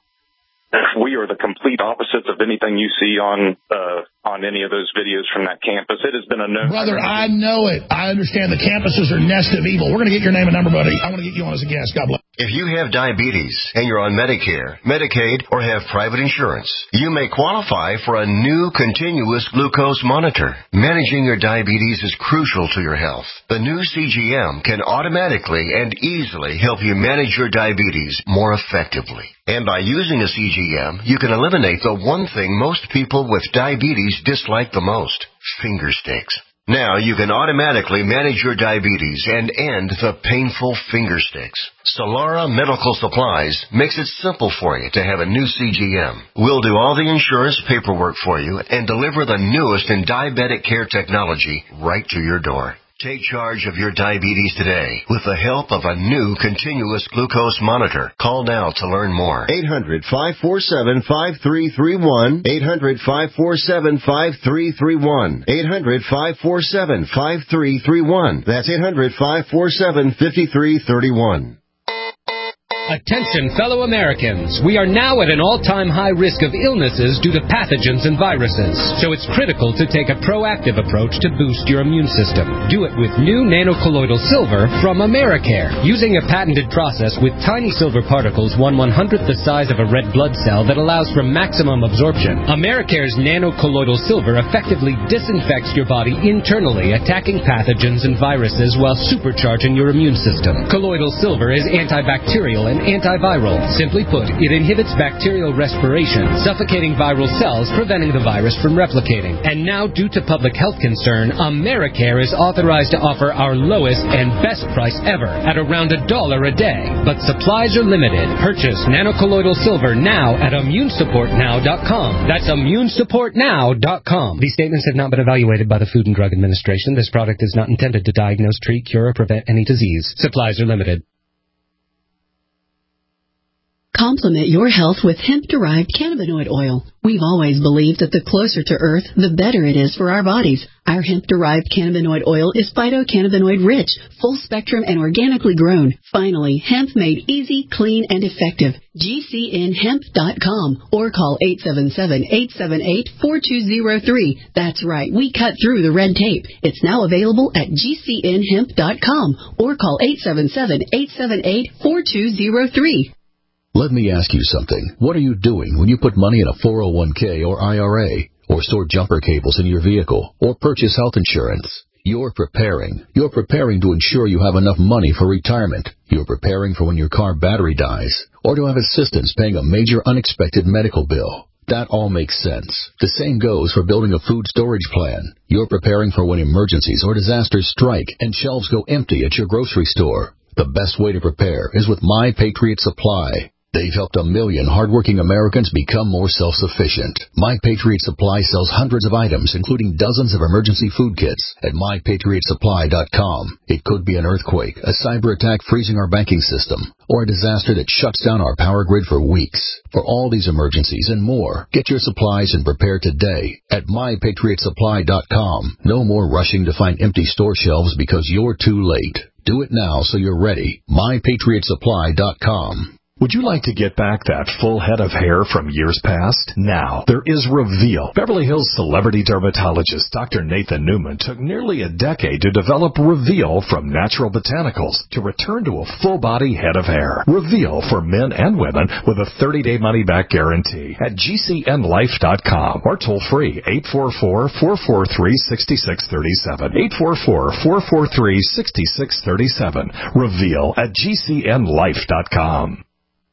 we are the complete opposites of anything you see on uh, on any of those videos from that campus. It has been a no. Brother, I know it. I understand the campuses are nest of evil. We're going to get your name and number, buddy. I want to get you on as a guest. God bless. If you have diabetes and you're on Medicare, Medicaid, or have private insurance, you may qualify for a new continuous glucose monitor. Managing your diabetes is crucial to your health. The new C G M can automatically and easily help you manage your diabetes more effectively. And by using a C G M, you can eliminate the one thing most people with diabetes dislike the most, finger sticks. Now you can automatically manage your diabetes and end the painful finger sticks. Solara Medical Supplies makes it simple for you to have a new C G M. We'll do all the insurance paperwork for you and deliver the newest in diabetic care technology right to your door. Take charge of your diabetes today with the help of a new continuous glucose monitor. Call now to learn more. eight hundred, five four seven, five three three one. eight hundred, five four seven, five three three one. eight hundred, five four seven, five three three one. That's eight hundred, five four seven, five three three one. Attention, fellow Americans. We are now at an all-time high risk of illnesses due to pathogens and viruses. So it's critical to take a proactive approach to boost your immune system. Do it with new nanocolloidal silver from Americare. Using a patented process with tiny silver particles one one-hundredth the size of a red blood cell that allows for maximum absorption, Americare's nanocolloidal silver effectively disinfects your body internally, attacking pathogens and viruses while supercharging your immune system. Colloidal silver is antibacterial and antiviral. Simply put, it inhibits bacterial respiration, suffocating viral cells, preventing the virus from replicating. And now, due to public health concern, Americare is authorized to offer our lowest and best price ever at around a dollar a day. But supplies are limited. Purchase nanocolloidal silver now at immune support now dot com. That's immune support now dot com. These statements have not been evaluated by the Food and Drug Administration. This product is not intended to diagnose, treat, cure, or prevent any disease. Supplies are limited. Complement your health with hemp-derived cannabinoid oil. We've always believed that the closer to Earth, the better it is for our bodies. Our hemp-derived cannabinoid oil is phytocannabinoid-rich, full-spectrum, and organically grown. Finally, hemp made easy, clean, and effective. G C N hemp dot com or call eight seven seven, eight seven eight, four two zero three. That's right, we cut through the red tape. It's now available at G C N hemp dot com or call eight seven seven, eight seven eight, four two zero three. Let me ask you something. What are you doing when you put money in a four oh one k or I R A, or store jumper cables in your vehicle, or purchase health insurance? You're preparing. You're preparing to ensure you have enough money for retirement. You're preparing for when your car battery dies, or to have assistance paying a major unexpected medical bill. That all makes sense. The same goes for building a food storage plan. You're preparing for when emergencies or disasters strike and shelves go empty at your grocery store. The best way to prepare is with My Patriot Supply. They've helped a million hardworking Americans become more self-sufficient. My Patriot Supply sells hundreds of items, including dozens of emergency food kits, at my patriot supply dot com. It could be an earthquake, a cyber attack freezing our banking system, or a disaster that shuts down our power grid for weeks. For all these emergencies and more, get your supplies and prepare today at my patriot supply dot com. No more rushing to find empty store shelves because you're too late. Do it now so you're ready. my patriot supply dot com. Would you like to get back that full head of hair from years past? Now, there is Reveal. Beverly Hills celebrity dermatologist Doctor Nathan Newman took nearly a decade to develop Reveal from natural botanicals to return to a full-body head of hair. Reveal for men and women with a thirty-day money-back guarantee at G C N life dot com or toll-free eight four four, four four three, six six three seven. eight four four, four four three, six six three seven. Reveal at G C N life dot com.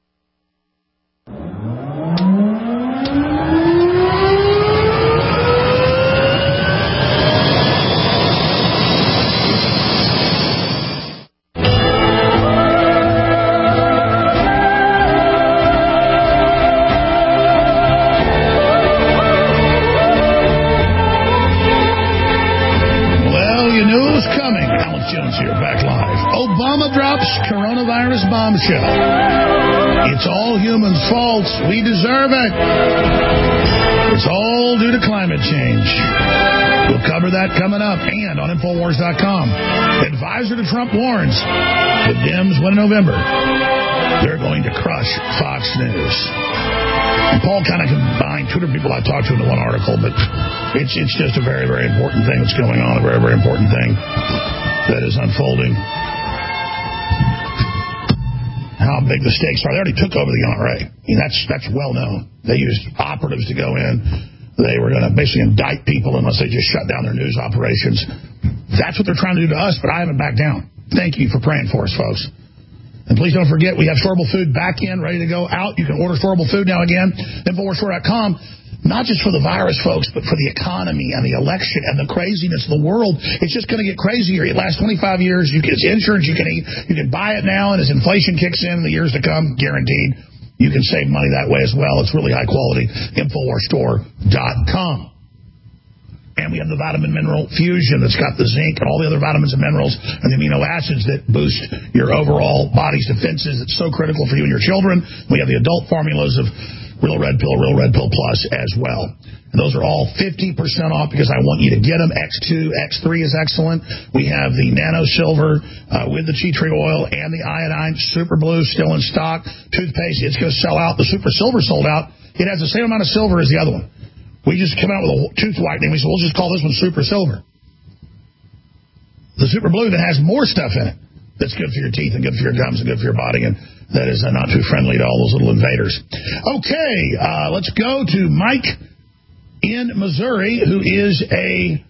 Here, back live. Obama drops coronavirus bombshell. It's all humans' fault. We deserve it. It's all due to climate change. We'll cover that coming up and on Infowars dot com. Advisor to Trump warns the Dems win in November. They're going to crush Fox News. And Paul kind of combined Twitter people I talked to into one article, but it's it's just a very, very important thing that's going on, a very, very important thing that is unfolding. How big the stakes are. They already took over the N R A. I mean, that's that's well known. They used operatives to go in. They were going to basically indict people unless they just shut down their news operations. That's what they're trying to do to us, but I haven't backed down. Thank you for praying for us, folks. And please don't forget, we have storable food back in, ready to go out. You can order storable food now again, Infowars dot com. Not just for the virus, folks, but for the economy and the election and the craziness of the world. It's just going to get crazier. It lasts twenty-five years. You can, it's insurance you can eat. You can buy it now, and as inflation kicks in in the years to come, guaranteed, you can save money that way as well. It's really high quality. Infowars dot com. And we have the vitamin mineral fusion that's got the zinc and all the other vitamins and minerals and the amino acids that boost your overall body's defenses. It's so critical for you and your children. We have the adult formulas of Real Red Pill, Real Red Pill Plus as well. And those are all fifty percent off because I want you to get them. X two, X three is excellent. We have the Nano Silver uh, with the tea tree oil and the iodine. Super Blue still in stock. Toothpaste, it's going to sell out. The Super Silver sold out. It has the same amount of silver as the other one. We just came out with a tooth whitening. We said, we'll just call this one Super Silver. The Super Blue that has more stuff in it that's good for your teeth and good for your gums and good for your body, and that is uh, not too friendly to all those little invaders. Okay, uh, let's go to Mike in Missouri, who is a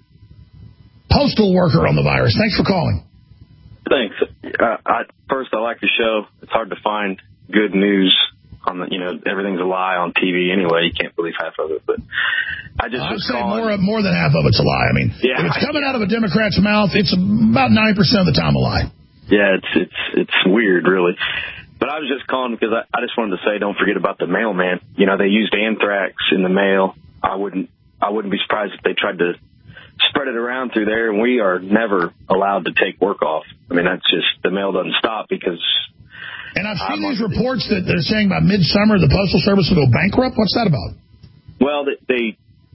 postal worker on the virus. Thanks for calling. Thanks. Uh, I, first, I like your show. It's hard to find good news on the, you know, everything's a lie on T V anyway. You can't believe half of it. But I just I'd was say calling. more more than half of it's a lie. I mean, yeah, if it's coming out of a Democrat's mouth, it's about ninety percent of the time a lie. Yeah, it's it's it's weird, really. But I was just calling because I, I just wanted to say, don't forget about the mailman. You know, they used anthrax in the mail. I wouldn't I wouldn't be surprised if they tried to spread it around through there, and we are never allowed to take work off. I mean, that's just, the mail doesn't stop because... And I've seen these reports that they're saying by midsummer the Postal Service will go bankrupt. What's that about? Well, they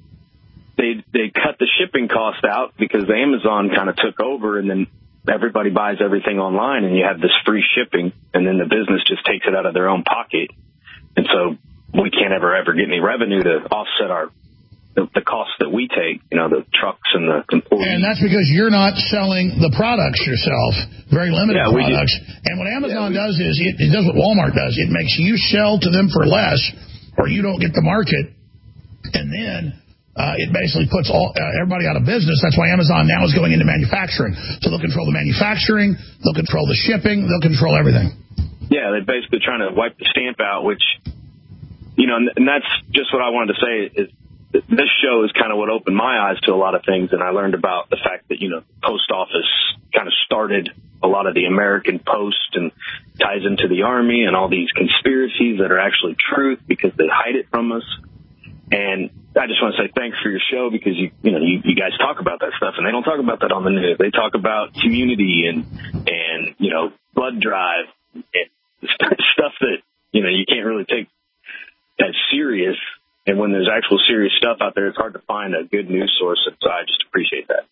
they they cut the shipping cost out because Amazon kind of took over, and then everybody buys everything online, and you have this free shipping, and then the business just takes it out of their own pocket. And so we can't ever, ever get any revenue to offset our the, the costs that we take, you know, the trucks and the employees. And that's because you're not selling the products yourself, very limited yeah, products. And what Amazon yeah, does is, it, it does what Walmart does. It makes you sell to them for less, or you don't get the market, and then uh, it basically puts all uh, everybody out of business. That's why Amazon now is going into manufacturing. So they'll control the manufacturing, they'll control the shipping, they'll control everything. Yeah, they're basically trying to wipe the stamp out, which, you know, and that's just what I wanted to say is, this show is kind of what opened my eyes to a lot of things, and I learned about the fact that, you know, the post office kind of started a lot of the American Post and ties into the Army and all these conspiracies that are actually truth because they hide it from us. And I just want to say thanks for your show because, you you know, you, you guys talk about that stuff, and they don't talk about that on the news. They talk about community and, and you know, blood drive and stuff that, you know, you can't really take as serious. And when there's actual serious stuff out there, it's hard to find a good news source. And so I just appreciate that.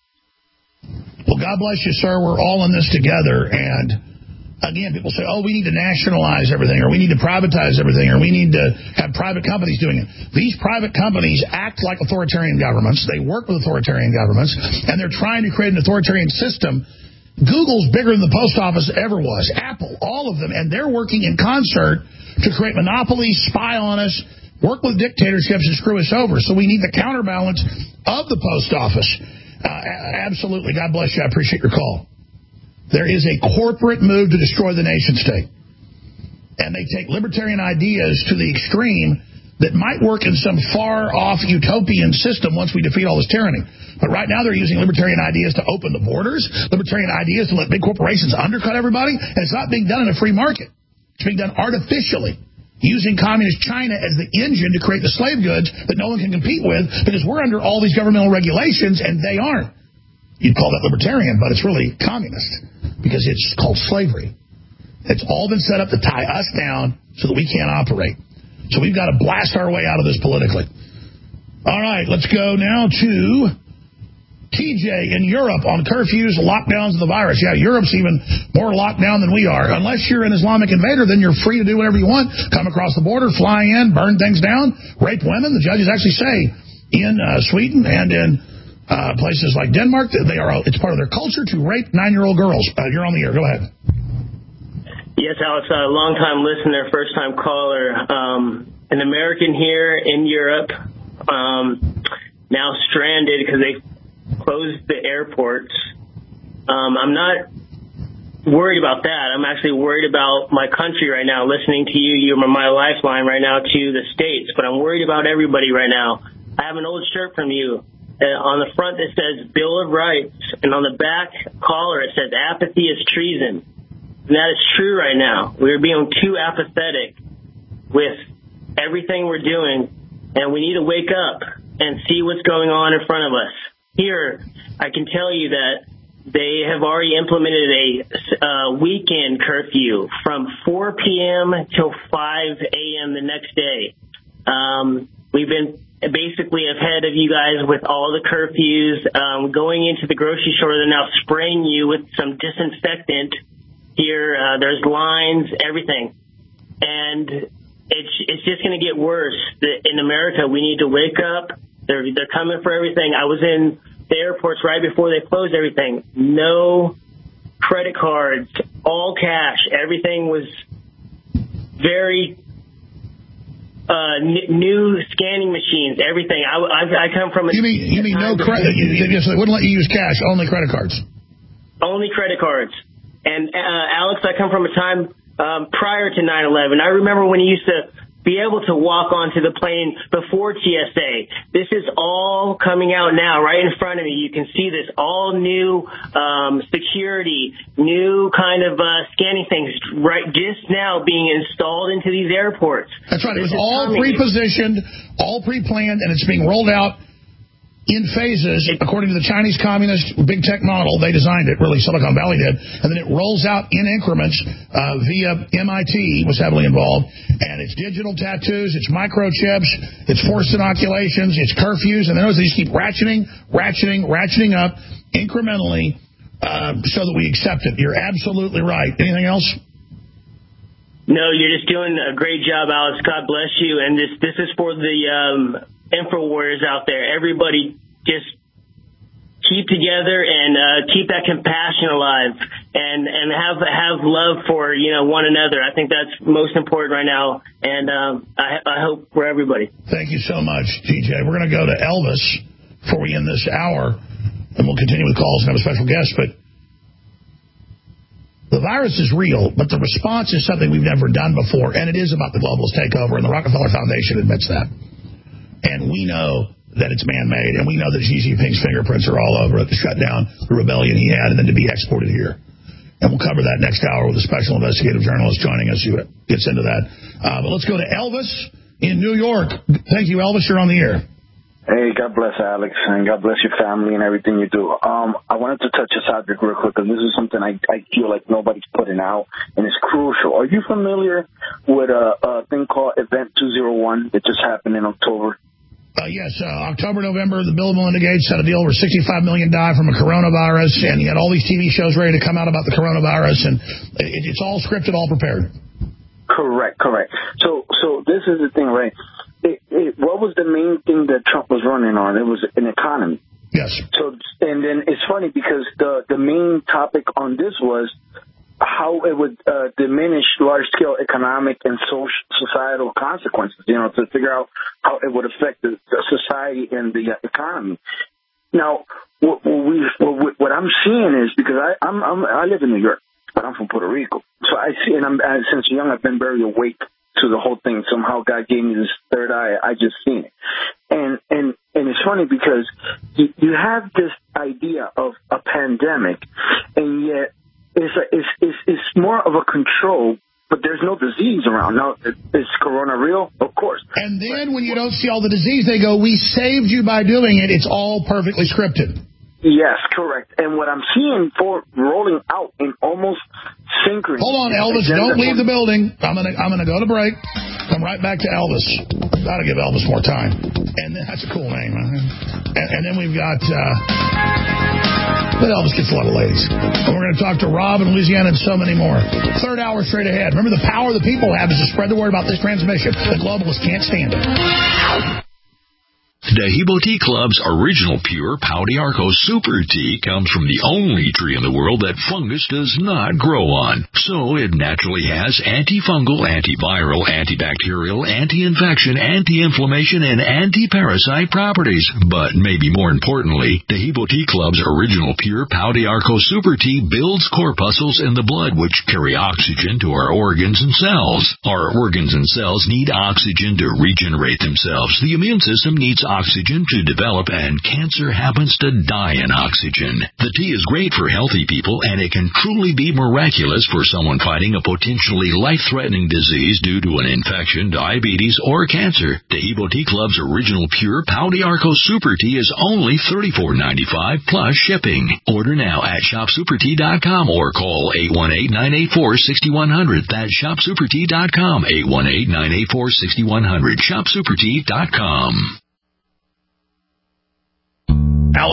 Well, God bless you, sir. We're all in this together. And, again, people say, oh, we need to nationalize everything, or we need to privatize everything, or we need to have private companies doing it. These private companies act like authoritarian governments. They work with authoritarian governments, and they're trying to create an authoritarian system. Google's bigger than the post office ever was. Apple, all of them. And they're working in concert to create monopolies, spy on us, work with dictatorships and screw us over. So we need the counterbalance of the post office. Uh, absolutely. God bless you. I appreciate your call. There is a corporate move to destroy the nation state. And they take libertarian ideas to the extreme that might work in some far-off utopian system once we defeat all this tyranny. But right now they're using libertarian ideas to open the borders, libertarian ideas to let big corporations undercut everybody, and it's not being done in a free market. It's being done artificially, using communist China as the engine to create the slave goods that no one can compete with because we're under all these governmental regulations and they aren't. You'd call that libertarian, but it's really communist because it's called slavery. It's all been set up to tie us down so that we can't operate. So we've got to blast our way out of this politically. All right, let's go now to T J in Europe on curfews, lockdowns of the virus. Yeah, Europe's even more locked down than we are. Unless you're an Islamic invader, then you're free to do whatever you want. Come across the border, fly in, burn things down, rape women. The judges actually say in uh, Sweden and in uh, places like Denmark, they are. It's part of their culture to rape nine-year-old girls. Uh, you're on the air. Go ahead. Yes, Alex, a long-time listener, first-time caller. Um, an American here in Europe, um, now stranded because they closed the airports. Um, I'm not worried about that. I'm actually worried about my country right now. Listening to you, you're my lifeline right now to the States, but I'm worried about everybody right now. I have an old shirt from you. Uh, on the front it says Bill of Rights, and on the back collar it says apathy is treason. And that is true right now. We're being too apathetic with everything we're doing, and we need to wake up and see what's going on in front of us. Here, I can tell you that they have already implemented a uh, weekend curfew from four p.m. till five a.m. the next day. Um, we've been basically ahead of you guys with all the curfews. Um, going into the grocery store, they're now spraying you with some disinfectant. Here, uh, there's lines, everything. And it's it's just going to get worse. In America, we need to wake up. They're, they're coming for everything. I was in the airports right before they closed everything. No credit cards, all cash. Everything was very uh, n- new scanning machines, everything. I, I, I come from a... You mean, you mean no credit? So they wouldn't let you use cash, only credit cards? Only credit cards. And, uh, Alex, I come from a time um, prior to nine eleven. I remember when you used to be able to walk onto the plane before T S A. This is all coming out now, right in front of me. You can see this all new um, security, new kind of uh, scanning things, right just now being installed into these airports. That's right. It This was is all coming. pre-positioned, all pre-planned, and it's being rolled out in phases, according to the Chinese Communist big tech model. They designed it, really, Silicon Valley did, and then it rolls out in increments uh, via M I T was heavily involved, and it's digital tattoos, it's microchips, it's forced inoculations, it's curfews, and then they just keep ratcheting, ratcheting, ratcheting up incrementally uh, so that we accept it. You're absolutely right. Anything else? No, you're just doing a great job, Alex. God bless you. And this this is for the um, info warriors out there. Everybody just keep together and uh, keep that compassion alive and, and have have love for, you know, one another. I think that's most important right now. And um, I, I hope for everybody. Thank you so much, T J. We're going to go to Elvis before we end this hour, and we'll continue with calls and have a special guest. But the virus is real, but the response is something we've never done before, and it is about the globalist takeover, and the Rockefeller Foundation admits that. And we know that it's man-made, and we know that Xi Jinping's fingerprints are all over it to shut down the rebellion he had and then to be exported here. And we'll cover that next hour with a special investigative journalist joining us who gets into that. Uh, but let's go to Elvis in New York. Thank you, Elvis. You're on the air. Hey, God bless Alex, and God bless your family and everything you do. Um, I wanted to touch a subject real quick, because this is something I, I feel like nobody's putting out, and it's crucial. Are you familiar with a, a thing called Event two oh one that just happened in October? Uh, yes, uh, October, November, the Bill and Melinda Gates had a deal where sixty-five million died from a coronavirus, and he had all these T V shows ready to come out about the coronavirus, and it, it's all scripted, all prepared. Correct, correct. So, so this is the thing, right? It, it, what was the main thing that Trump was running on? It was an economy. Yes. So, and then it's funny because the, the main topic on this was how it would uh, diminish large-scale economic and social, societal consequences, you know, to figure out how it would affect the, the society and the uh, economy. Now, what, what, we, what, what I'm seeing is, because I, I'm, I'm, I live in New York, but I'm from Puerto Rico. So I see, and I'm, I, since young, I've been very awake to the whole thing. Somehow God gave me this third eye. I just seen it. And, and, and it's funny because you, you have this idea of a pandemic, and yet it's, a, it's, it's, it's more of a control, but there's no disease around. Now, is Corona real? Of course. And then when you don't see all the disease, they go, we saved you by doing it. It's all perfectly scripted. Yes, correct. And what I'm seeing for rolling out in almost synchrony. Hold on, Elvis. Don't leave the building. I'm gonna I'm gonna go to break. Come right back to Elvis. Gotta give Elvis more time. And then, that's a cool name. Huh? And, and then we've got. Uh, but Elvis gets a lot of ladies. And we're gonna talk to Rob in Louisiana and so many more. Third hour straight ahead. Remember, the power the people have is to spread the word about this transmission. The globalists can't stand it. Dahibo Tea Club's original pure Pau d'Arco Super Tea comes from the only tree in the world that fungus does not grow on. So it naturally has antifungal, antiviral, antibacterial, anti-infection, anti-inflammation, and anti-parasite properties. But maybe more importantly, Dahibo Tea Club's original pure Pau d'Arco Super Tea builds corpuscles in the blood which carry oxygen to our organs and cells. Our organs and cells need oxygen to regenerate themselves. The immune system needs oxygen oxygen to develop, and cancer happens to die in oxygen. The tea is great for healthy people, and it can truly be miraculous for someone fighting a potentially life-threatening disease due to an infection, diabetes, or cancer. Taheebo Tea Club's original pure Pau d'Arco Super Tea is only thirty-four ninety-five plus shipping. Order now at shop super tea dot com or call eight one eight, nine eight four, six one zero zero. That's shop super tea dot com, eight one eight, nine eight four, six one zero zero. shop super tea dot com.